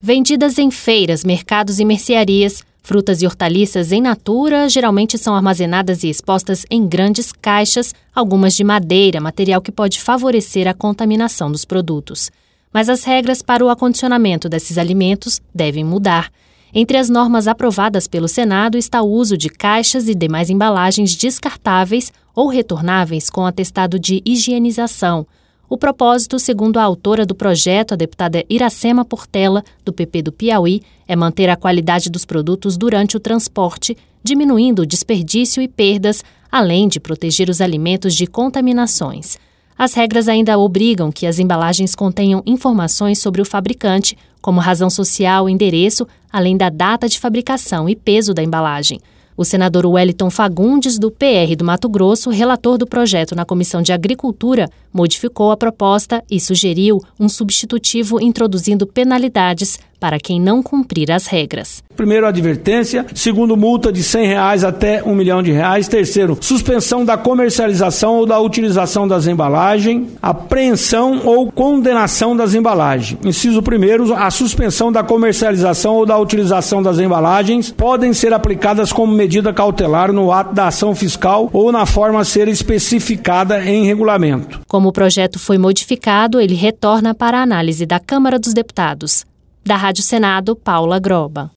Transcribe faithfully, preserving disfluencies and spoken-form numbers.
Vendidas em feiras, mercados e mercearias, frutas e hortaliças em natura geralmente são armazenadas e expostas em grandes caixas, algumas de madeira, material que pode favorecer a contaminação dos produtos. Mas as regras para o acondicionamento desses alimentos devem mudar. Entre as normas aprovadas pelo Senado está o uso de caixas e demais embalagens descartáveis ou retornáveis com atestado de higienização. O propósito, segundo a autora do projeto, a deputada Iracema Portela, do P P do Piauí, é manter a qualidade dos produtos durante o transporte, diminuindo o desperdício e perdas, além de proteger os alimentos de contaminações. As regras ainda obrigam que as embalagens contenham informações sobre o fabricante, como razão social, endereço, além da data de fabricação e peso da embalagem. O senador Wellington Fagundes, do P R do Mato Grosso, relator do projeto na Comissão de Agricultura, modificou a proposta e sugeriu um substitutivo introduzindo penalidades para quem não cumprir as regras. Primeiro, advertência. Segundo, multa de cem reais até um milhão de reais. Terceiro, suspensão da comercialização ou da utilização das embalagens. Apreensão ou condenação das embalagens. Inciso primeiro, a suspensão da comercialização ou da utilização das embalagens podem ser aplicadas como medida cautelar no ato da ação fiscal ou na forma a ser especificada em regulamento. Como o projeto foi modificado, ele retorna para a análise da Câmara dos Deputados. Da Rádio Senado, Paula Groba.